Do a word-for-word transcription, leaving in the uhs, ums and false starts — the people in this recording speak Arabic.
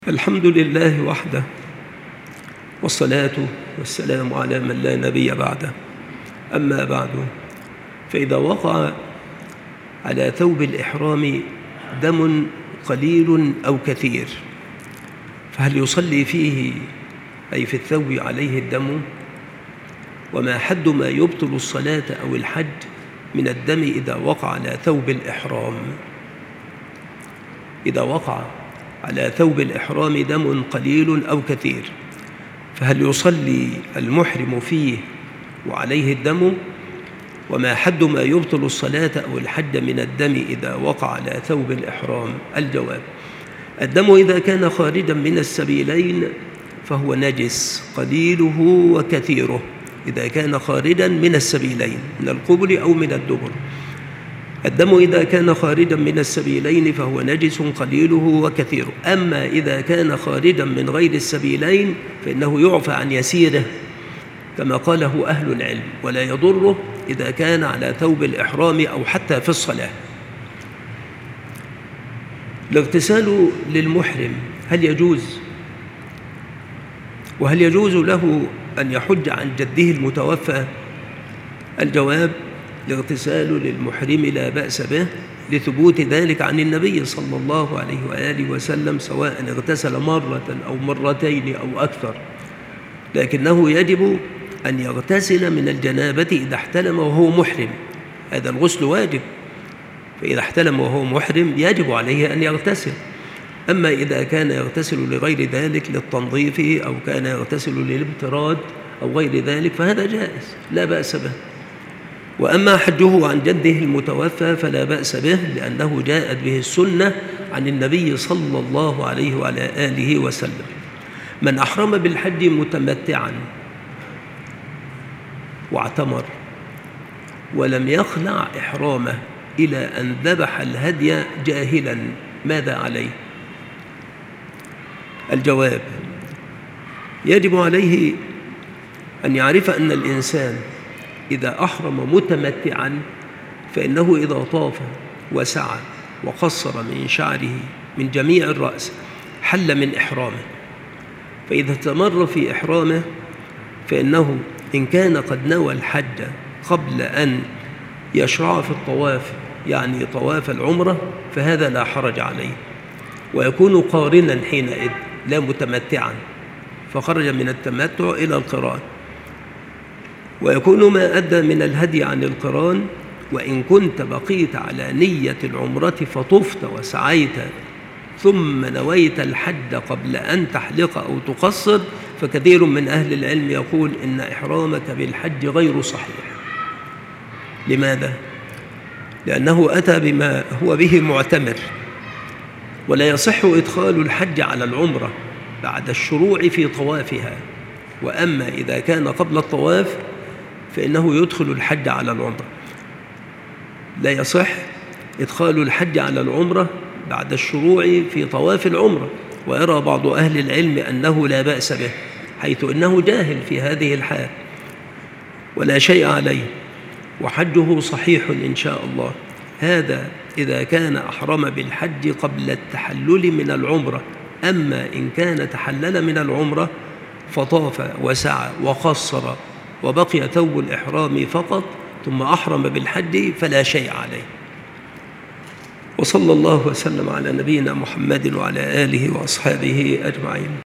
الحمد لله وحده، والصلاة والسلام على من لا نبي بعده. أما بعد، فإذا وقع على ثوب الإحرام دم قليل أو كثير، فهل يصلي فيه أي في الثوب عليه الدم؟ وما حد ما يبطل الصلاة أو الحج من الدم إذا وقع على ثوب الإحرام؟ إذا وقع على ثوب الإحرام دم قليل أو كثير، فهل يصلي المحرم فيه وعليه الدم؟ وما حد ما يبطل الصلاة أو الحج من الدم إذا وقع على ثوب الإحرام؟ الجواب: الدم إذا كان خارجا من السبيلين فهو نجس قليله وكثيره، إذا كان خارجا من السبيلين من القبل أو من الدبر. الدم إذا كان خارجا من السبيلين فهو نجس قليله وكثيره. أما إذا كان خارجا من غير السبيلين فإنه يعفى عن يسيره كما قاله أهل العلم، ولا يضره إذا كان على ثوب الإحرام أو حتى في الصلاة. الاغتسال للمحرم هل يجوز؟ وهل يجوز له أن يحج عن جده المتوفى؟ الجواب: الاغتسال للمحرم لا بأس به لثبوت ذلك عن النبي صلى الله عليه وآله وسلم، سواء اغتسل مرة أو مرتين أو أكثر، لكنه يجب أن يغتسل من الجنابة إذا احتلم وهو محرم. هذا الغسل واجب، فإذا احتلم وهو محرم يجب عليه أن يغتسل. أما إذا كان يغتسل لغير ذلك للتنظيف أو كان يغتسل للابتراد أو غير ذلك فهذا جائز لا بأس به. وأما حجه عن جده المتوفى فلا بأس به، لأنه جاءت به السنة عن النبي صلى الله عليه وعلى آله وسلم. من أحرم بالحج متمتعا واعتمر ولم يخلع إحرامه إلى أن ذبح الهدي جاهلا، ماذا عليه؟ الجواب: يجب عليه أن يعرف أن الإنسان إذا أحرم متمتعا فإنه إذا طاف وسعى وقصر من شعره من جميع الرأس حل من إحرامه. فإذا استمر في إحرامه فإنه إن كان قد نوى الحج قبل أن يشرع في الطواف، يعني طواف العمرة، فهذا لا حرج عليه، ويكون قارنا حينئذ لا متمتعا، فخرج من التمتع إلى القران، ويكون ما أدى من الهدي عن القران. وإن كنت بقيت على نية العمرة فطفت وسعيت ثم نويت الحج قبل أن تحلق أو تقصر، فكثير من أهل العلم يقول إن إحرامك بالحج غير صحيح. لماذا؟ لأنه أتى بما هو به معتمر، ولا يصح إدخال الحج على العمرة بعد الشروع في طوافها. وأما إذا كان قبل الطواف فإنه يدخل الحج على العمرة. لا يصح إدخال الحج على العمرة بعد الشروع في طواف العمرة، ويرى بعض أهل العلم أنه لا بأس به، حيث أنه جاهل في هذه الحال ولا شيء عليه وحجه صحيح إن شاء الله. هذا إذا كان أحرم بالحج قبل التحلل من العمرة. أما إن كان تحلل من العمرة فطاف وسعى وقصر وبقي ثوب الإحرام فقط ثم أحرم بالحج فلا شيء عليه. وصلى الله وسلم على نبينا محمد وعلى آله وأصحابه أجمعين.